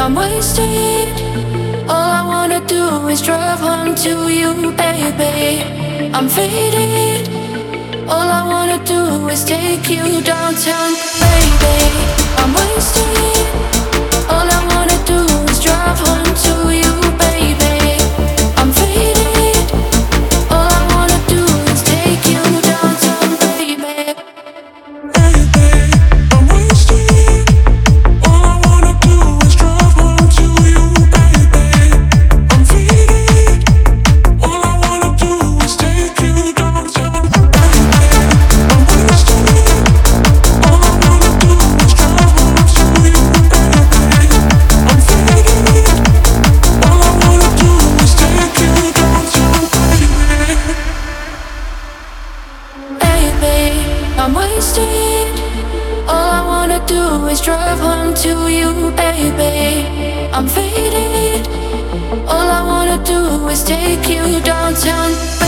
I'm wasted. All I wanna do is drive home to you, baby. I'm faded. All I wanna do is take you downtown, baby. I'm wasted. All I wanna do is drive home to you, baby. I'm faded. All I wanna do is take you downtown, baby. I'm wasted. All I wanna do is drive home to you, baby. I'm faded. All I wanna do is take you downtown, baby. I'm wasted. All I wanna do is drive home to you, baby. I'm faded. All I wanna do is take you downtown, baby. Baby, I'm wasted. All I wanna do is drive home to you, baby. I'm faded. All I wanna do is take you downtown.